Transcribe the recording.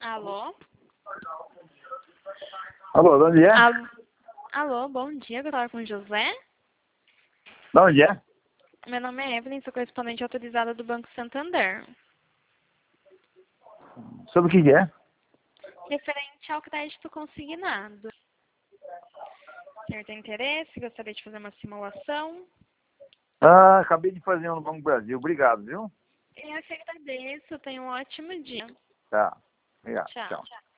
Alô? Alô, de onde é? Alô, bom dia, eu falo com o José. De onde é? Meu nome é Evelyn, sou correspondente autorizada do Banco Santander. Sobre o que é? Referente ao crédito consignado. O senhor tem interesse? Gostaria de fazer uma simulação? Ah, acabei de fazer um no Banco do Brasil. Obrigado, viu? Eu que agradeço, tenha um ótimo dia. Tá. Obrigado. Tchau. Tchau.